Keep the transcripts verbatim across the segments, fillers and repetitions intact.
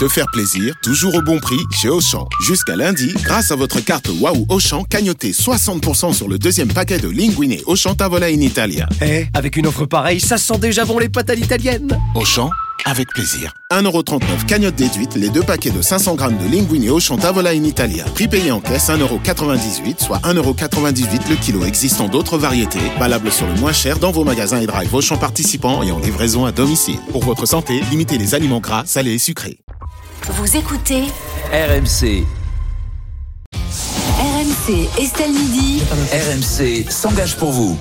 Se faire plaisir, toujours au bon prix chez Auchan. Jusqu'à lundi, grâce à votre carte Waouh Auchan, cagnotez soixante pour cent sur le deuxième paquet de Linguine Auchan Tavola in Italia. Eh, avec une offre pareille, ça sent déjà bon les pâtes à l'italienne. Auchan, avec plaisir. un euro trente-neuf cagnotte déduite, les deux paquets de cinq cents grammes de Linguine Auchan Tavola in Italia. Prix payé en caisse un euro quatre-vingt-dix-huit, soit un euro quatre-vingt-dix-huit le kilo. Existant d'autres variétés, valables sur le moins cher dans vos magasins et drive Auchan participants et en livraison à domicile. Pour votre santé, limitez les aliments gras, salés et sucrés. Vous écoutez R M C. R M C Estelle Midi. R M C s'engage pour vous.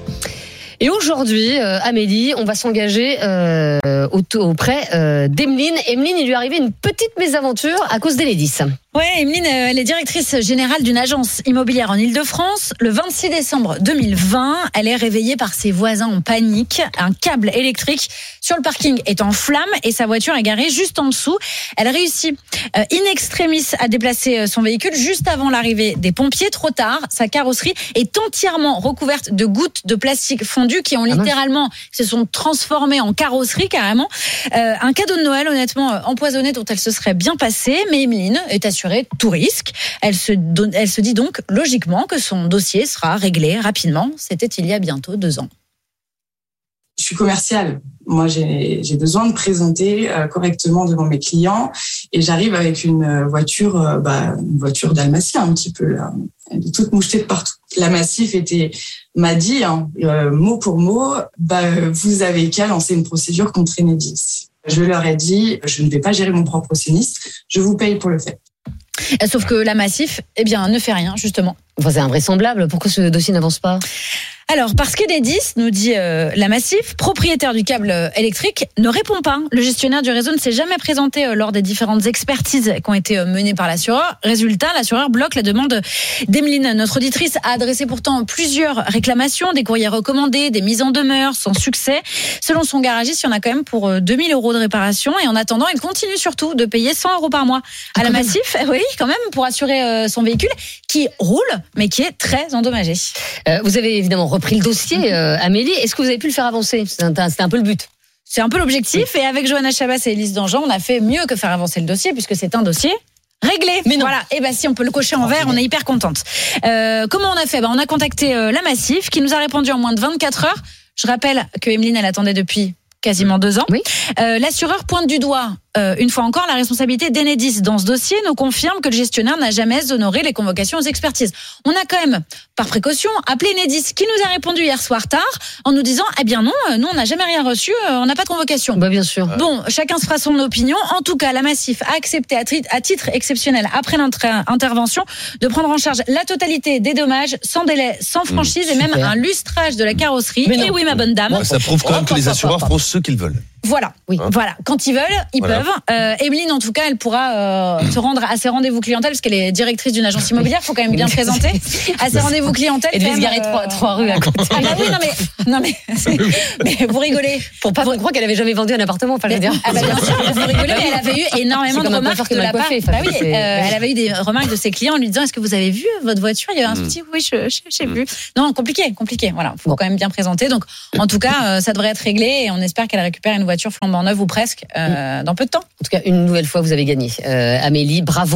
Et aujourd'hui, euh, Amélie, on va s'engager euh, auprès euh, d'Emeline. Emeline, il lui est arrivé une petite mésaventure à cause d'Enedis. Ouais, Emeline, elle est directrice générale d'une agence immobilière en Ile-de-France. Le vingt-six décembre deux mille vingt, elle est réveillée par ses voisins en panique. Un câble électrique sur le parking est en flammes et sa voiture est garée juste en dessous. Elle réussit euh, in extremis à déplacer son véhicule juste avant l'arrivée des pompiers. Trop tard, sa carrosserie est entièrement recouverte de gouttes de plastique fondu qui ont littéralement se sont transformées en carrosserie carrément. Euh, un cadeau de Noël honnêtement empoisonné dont elle se serait bien passée, mais Emeline est assurée tout risque. Elle se, donne, elle se dit donc logiquement que son dossier sera réglé rapidement. C'était il y a bientôt deux ans. Je suis commerciale. Moi, j'ai, j'ai besoin de présenter euh, correctement devant mes clients et j'arrive avec une voiture, euh, bah, une voiture dalmatien un petit peu là. Elle est toute mouchetée de partout. La Massif était, m'a dit, hein, euh, mot pour mot, bah, vous avez qu'à lancer une procédure contre Enedis. Je leur ai dit, je ne vais pas gérer mon propre sinistre, je vous paye pour le fait. Sauf que la Massif, eh bien, ne fait rien, justement. Enfin, c'est invraisemblable. Pourquoi ce dossier n'avance pas ? Alors, parce qu'Enedis, nous dit euh, la Massif, propriétaire du câble électrique, ne répond pas. Le gestionnaire du réseau ne s'est jamais présenté euh, lors des différentes expertises qui ont été euh, menées par l'assureur. Résultat, l'assureur bloque la demande d'Emeline. Notre auditrice a adressé pourtant plusieurs réclamations, des courriers recommandés, des mises en demeure, sans succès. Selon son garagiste, il y en a quand même pour euh, deux mille euros de réparation. Et en attendant, il continue surtout de payer cent euros par mois à la Massif. Oui, quand même, pour assurer euh, son véhicule qui roule, mais qui est très endommagé. Euh, vous avez évidemment repris le dossier, euh, Amélie. Est-ce que vous avez pu le faire avancer ? C'était un, c'était un peu le but. C'est un peu l'objectif. Oui. Et avec Johanna Chabas et Élise Dangean, on a fait mieux que faire avancer le dossier, puisque c'est un dossier réglé. Mais non. Voilà. Et ben si on peut le cocher en vert, on est hyper contente. Euh, comment on a fait ? Ben, on a contacté euh, la Massif, qui nous a répondu en moins de vingt-quatre heures. Je rappelle que Emeline, elle attendait depuis quasiment deux ans. Oui. Euh, l'assureur pointe du doigt, euh, une fois encore, la responsabilité d'Enedis dans ce dossier, nous confirme que le gestionnaire n'a jamais honoré les convocations aux expertises. On a quand même, par précaution, appelé Enedis, qui nous a répondu hier soir tard, en nous disant, eh bien non, nous on n'a jamais rien reçu, on n'a pas de convocation. Bah bien sûr. Bon, chacun se fera son opinion. En tout cas, la Massif a accepté à, tri- à titre exceptionnel, après l'intervention, de prendre en charge la totalité des dommages, sans délai, sans franchise, mmh, et même un lustrage de la carrosserie. Et oui, ma bonne dame. Bon, ça prouve quand même que les assureurs font ce qu'ils veulent. Voilà, oui, hein voilà. Quand ils veulent, ils voilà. peuvent. Euh, Emeline, en tout cas, elle pourra euh, se rendre à ses rendez-vous clientèle, parce qu'elle est directrice d'une agence immobilière. Il faut quand même bien présenter à ses rendez-vous clientèle. Elle devait se garer trois, trois rues à côté. Ah bah oui, non mais, non mais, mais vous rigolez. Pour pas vous croire qu'elle avait jamais vendu un appartement, fallait dire. Ah bah bien sûr, vous rigolez, mais elle avait eu énormément de remarques de la part. Bah oui, euh, elle avait eu des remarques de ses clients en lui disant, est-ce que vous avez vu votre voiture ? Il y avait un petit, oui, je, je, j'ai vu. Non, compliqué, compliqué. Voilà, faut quand même bien présenter. Donc, en tout cas, ça devrait être réglé et on espère qu'elle récupère une voiture flambant neuve ou presque euh, dans peu de temps. En tout cas, une nouvelle fois, vous avez gagné. Euh, Amélie, bravo.